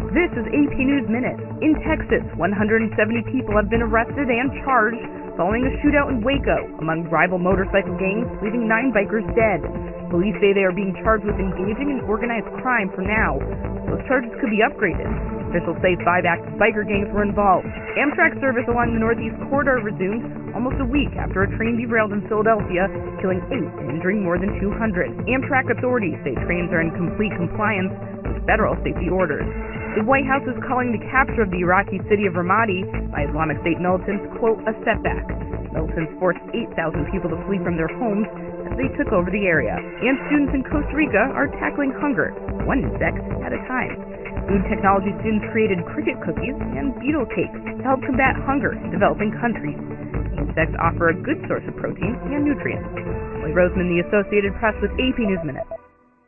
This is AP News Minute. In Texas, 170 people have been arrested and charged following a shootout in Waco among rival motorcycle gangs, leaving 9 bikers dead. Police say they are being charged with engaging in organized crime for now. Those charges could be upgraded. Officials say 5 active biker gangs were involved. Amtrak service along the Northeast Corridor resumed almost a week after a train derailed in Philadelphia, killing 8 and injuring more than 200. Amtrak authorities say trains are in complete compliance with federal safety orders. The White House is calling the capture of the Iraqi city of Ramadi by Islamic State militants, quote, a setback. Militants forced 8,000 people to flee from their homes as they took over the area. And students in Costa Rica are tackling hunger, one insect at a time. Food technology students created cricket cookies and beetle cakes to help combat hunger in developing countries. Insects offer a good source of protein and nutrients. Lee Roseman, The Associated Press, with AP News Minute.